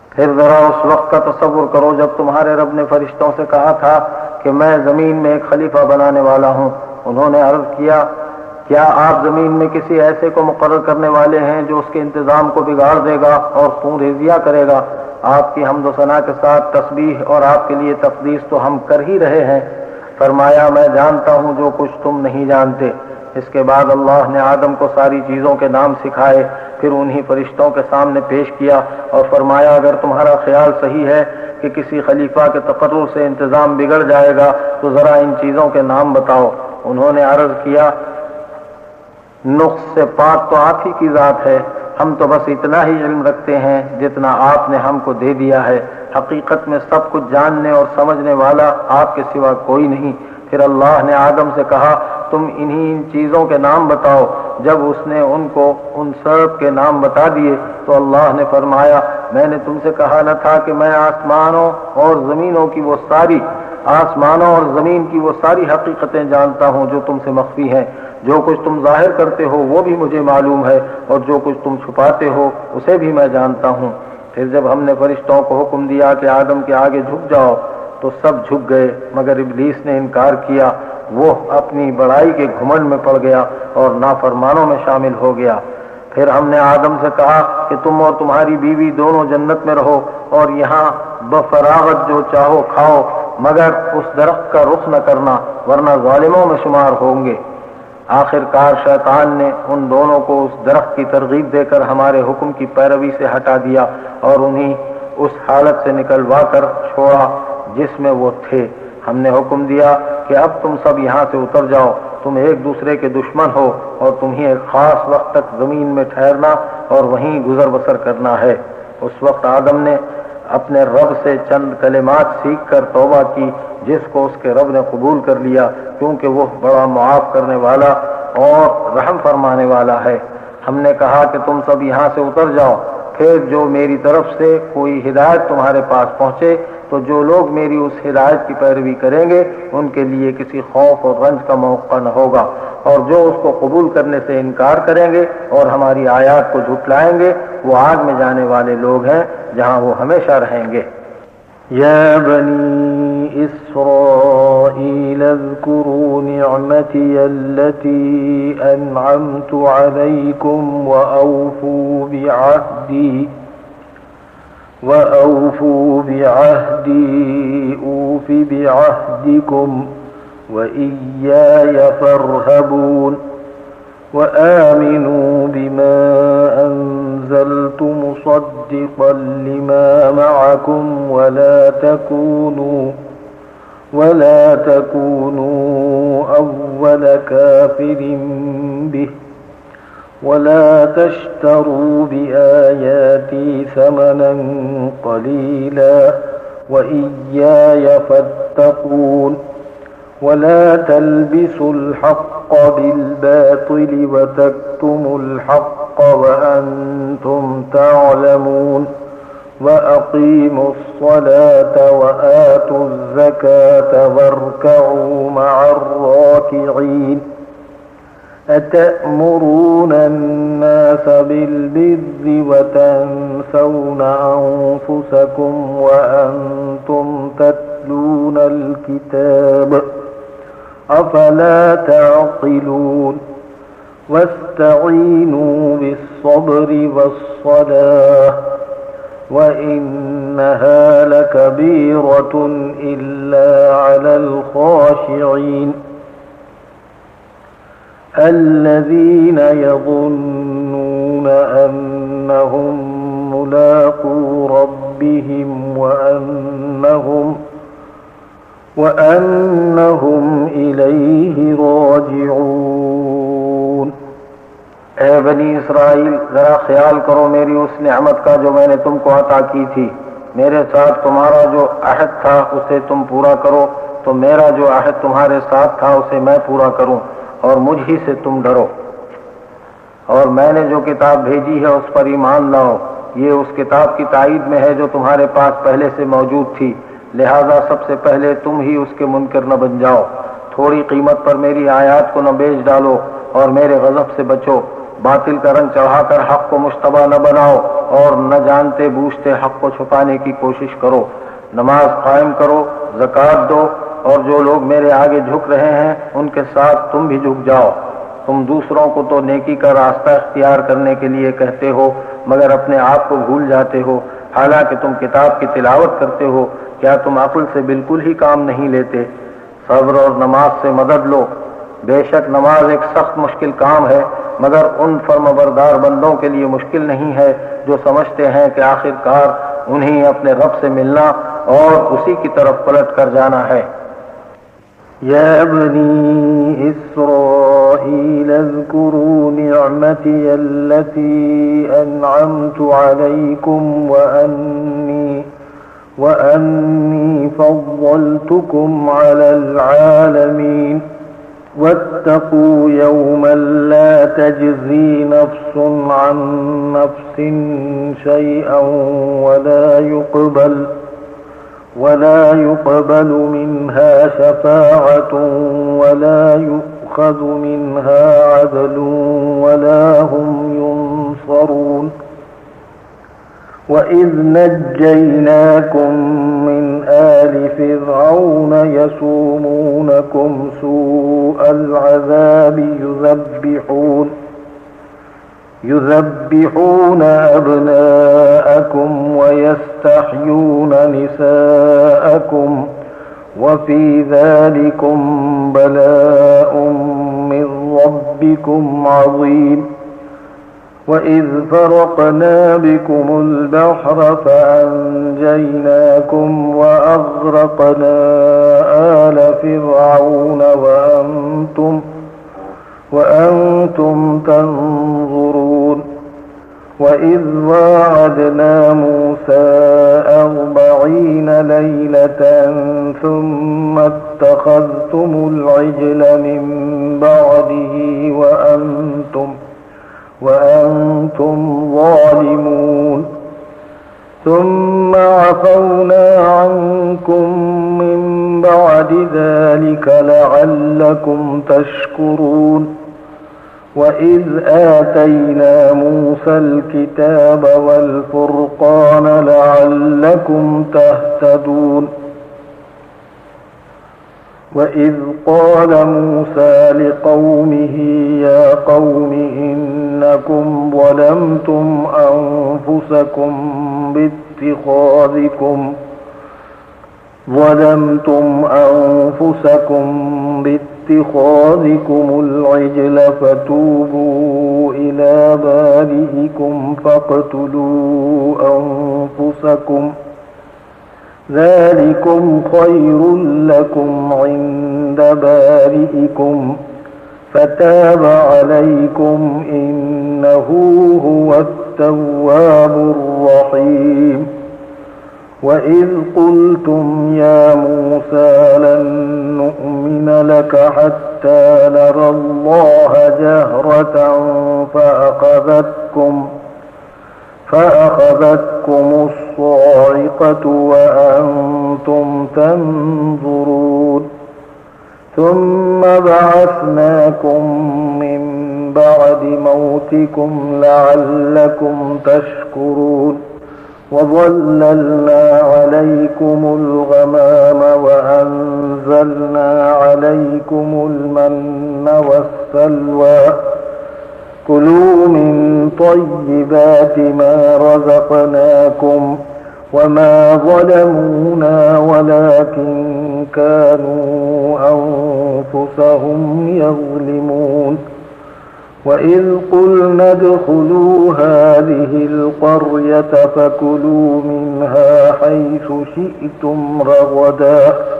پھر ذرا اس وقت کا تصور کرو جب تمہارے رب نے فرشتوں سے کہا تھا کہ میں زمین میں ایک خلیفہ بنانے والا ہوں۔ انہوں نے عرض کیا کیا آپ زمین میں کسی ایسے کو مقرر کرنے والے ہیں جو اس کے انتظام کو بگاڑ دے گا اور خون ریزیاں کرے گا؟ آپ کی حمد و ثنا کے ساتھ تسبیح اور آپ کے لیے تقدیس تو ہم کر ہی رہے ہیں۔ فرمایا میں جانتا ہوں جو کچھ تم نہیں جانتے۔ اس کے بعد اللہ نے آدم کو ساری چیزوں کے نام سکھائے، پھر انہی فرشتوں کے سامنے پیش کیا اور فرمایا اگر تمہارا خیال صحیح ہے کہ کسی خلیفہ کے تقرر سے انتظام بگڑ جائے گا تو ذرا ان چیزوں کے نام بتاؤ۔ انہوں نے عرض کیا نقص سے پاک تو آپ ہی کی ذات ہے، ہم تو بس اتنا ہی علم رکھتے ہیں جتنا آپ نے ہم کو دے دیا ہے، حقیقت میں سب کچھ جاننے اور سمجھنے والا آپ کے سوا کوئی نہیں۔ پھر اللہ نے آدم سے کہا تم ان چیزوں کے نام بتاؤ۔ جب اس نے ان کو ان سب کے نام بتا دیے تو اللہ نے فرمایا میں نے تم سے کہا نہ تھا کہ میں آسمانوں اور زمین کی وہ ساری حقیقتیں جانتا ہوں جو تم سے مخفی ہیں۔ جو کچھ تم ظاہر کرتے ہو وہ بھی مجھے معلوم ہے اور جو کچھ تم چھپاتے ہو اسے بھی میں جانتا ہوں۔ پھر جب ہم نے فرشتوں کو حکم دیا کہ آدم کے آگے جھک جاؤ تو سب جھک گئے مگر ابلیس نے انکار کیا، وہ اپنی بڑائی کے گھمنڈ میں پڑ گیا اور نافرمانوں میں شامل ہو گیا۔ پھر ہم نے آدم سے کہا کہ تم اور تمہاری بیوی دونوں جنت میں رہو اور یہاں بفراغت جو چاہو کھاؤ، مگر اس درخت کا رخ نہ کرنا ورنہ ظالموں میں شمار ہوں گے۔ آخر کار شیطان نے ان دونوں کو اس درخت کی ترغیب دے کر ہمارے حکم کی پیروی سے ہٹا دیا اور انہیں اس حالت سے نکلوا کر چھوڑا جس میں وہ تھے۔ ہم نے حکم دیا کہ اب تم سب یہاں سے اتر جاؤ، تم ایک دوسرے کے دشمن ہو اور تمہیں ایک خاص وقت تک زمین میں ٹھہرنا اور وہیں گزر بسر کرنا ہے۔ اس وقت آدم نے اپنے رب سے چند کلمات سیکھ کر توبہ کی جس کو اس کے رب نے قبول کر لیا کیونکہ وہ بڑا معاف کرنے والا اور رحم فرمانے والا ہے۔ ہم نے کہا کہ تم سب یہاں سے اتر جاؤ، پھر جو میری طرف سے کوئی ہدایت تمہارے پاس پہنچے تو جو لوگ میری اس ہدایت کی پیروی کریں گے ان کے لیے کسی خوف اور رنج کا موقع نہ ہوگا، اور جو اس کو قبول کرنے سے انکار کریں گے اور ہماری آیات کو جھٹلائیں گے وہ آگ میں جانے والے لوگ ہیں جہاں وہ ہمیشہ رہیں گے۔ یا بنی اسرائیل اذکروا نعمتی التي انعمت علیکم وأوفوا بعهدي أوف بعهدكم وإياي فارهبون وآمنوا بما أنزلت مصدقا لما معكم ولا تكونوا أول كافر به ولا تشتروا بآياتي ثمنا قليلا وإياي فاتقون ولا تلبسوا الحق بالباطل وتكتموا الحق وأنتم تعلمون وأقيموا الصلاة وآتوا الزكاة واركعوا مع الراكعين أتأمرون الناس بالبر وتنسون أنفسكم وأنتم تتلون الكتاب أفلا تعقلون واستعينوا بالصبر والصلاة وإنها لكبيرة إلا على الخاشعين الذين يظنون أنهم ملاقو ربهم وأنهم إليه راجعون۔ اے بنی اسرائیل ذرا خیال کرو میری اس نعمت کا جو میں نے تم کو عطا کی تھی، میرے ساتھ تمہارا جو عہد تھا اسے تم پورا کرو تو میرا جو عہد تمہارے ساتھ تھا اسے میں پورا کروں، اور مجھ ہی سے تم ڈرو، اور میں نے جو کتاب بھیجی ہے اس پر ایمان لاؤ، یہ اس کتاب کی تائید میں ہے جو تمہارے پاس پہلے سے موجود تھی، لہذا سب سے پہلے تم ہی اس کے منکر نہ بن جاؤ، تھوڑی قیمت پر میری آیات کو نہ بیچ ڈالو اور میرے غضب سے بچو، बातिल का रंग चढ़ाकर हक को मुश्तबा न बनाओ और न जानते बूझते हक को छुपाने की कोशिश करो। नमाज कायम करो, ज़कात दो और जो लोग मेरे आगे झुक रहे हैं उनके साथ तुम भी झुक जाओ। तुम दूसरों को तो नेकी का रास्ता इख्तियार करने के लिए कहते हो मगर अपने आप को भूल जाते हो, हालांकि तुम किताब की तिलावत करते हो। क्या तुम अक्ल से बिल्कुल ही काम नहीं लेते? सब्र और नमाज से मदद लो। बेशक नमाज एक सख्त मुश्किल काम है मगर उन फर्माबरदार बंदों के लिए मुश्किल नहीं है जो समझते हैं कि आखिरकार उन्हें अपने रब से मिलना और उसी की तरफ पलट कर जाना है। या बनी इस्राईल अज़्कुरू निअमती अल्लती अनअमतु अलैकुम व अन्नी फज़्ज़लतुकुम अलल आलमीन वत्तकू यौमन ला तज्ज़ी नफ्सुन अन नफ्सिन शैअन वला युक़बल मिन्हा शफ़ाअतुन वला युअख़ज़ु मिन्हा अदलुन वला हुम युनصरून। वइज़ नज्जयनाकुम मिन आलि फ़िरऔन यसूमूनकुम सूअल अज़ाबि युज़ब्बिहून अब्नाअकुम वयस्तहयून निसाअकुम वफ़ी ज़ालिकुम बलाअुम मिन रब्बिकुम अज़ीम। वइज़ फ़रक़ना बिकुमुल बहर फ़अंजयनाकुम वअग़रक़ना आल फ़िरऔन वअंतुम तंज़ुरून। वइज़ वाअदना मूसा 40 लैलतन थुम्मा इत्तख़ज़्तुमुल इज्ल मिन बअदिही वअंतुम ज़ालिमून। ثم عفونا عنكم من بعد ذلك لعلكم تشكرون. وإذ آتينا موسى الكتاب والفرقان لعلكم تهتدون. وإذ قال موسى لقومه يا قوم إنكم ظلمتم أنفسكم باتخاذكم العجل فتوبوا إلى بارئكم فاقتلوا أنفسكم ذلكم خير لكم عند بارئكم فتاب عليكم إنه هو التواب الرحيم. وإذ قلتم يا موسى لن نؤمن لك حتى نرى الله جهرة فأخذتكم الصاعقة وأنتم تنظرون. ثم بعثناكم من بعد موتكم لعلكم تشكرون. وظللنا عليكم الغمام وأنزلنا عليكم المن والسلوى كلوا من طيبات ما رزقناكم وما ظلمونا ولكن كانوا أنفسهم يظلمون. وإذ قلنا ادخلوا هذه القرية فكلوا منها حيث شئتم رغدا